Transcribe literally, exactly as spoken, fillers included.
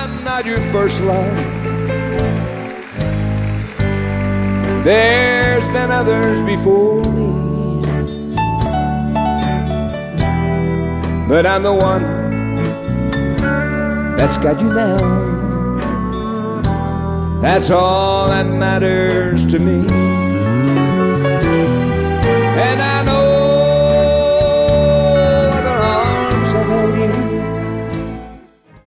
I'm not your first love. There's been others before me, but I'm the one that's got you now. That's all that matters to me.